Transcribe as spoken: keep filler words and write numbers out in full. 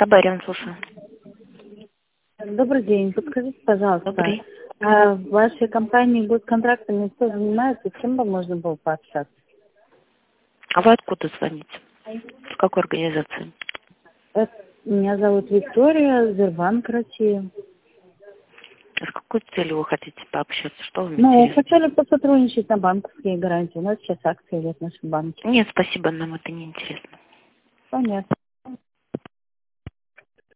Кабарин, слушаю. Добрый день. Подскажите, пожалуйста, Добрый. а в вашей компании госконтрактами кто занимается, чем бы можно было пообщаться? А вы откуда звоните? В какой организации? Это- Меня зовут Виктория, Сбербанк России. С какой целью вы хотите пообщаться? Что вам Ну, интересно? хотели бы сотрудничать на банковские гарантии. У нас сейчас акции идет в нашем банке. Нет, спасибо, нам это не интересно. Понятно.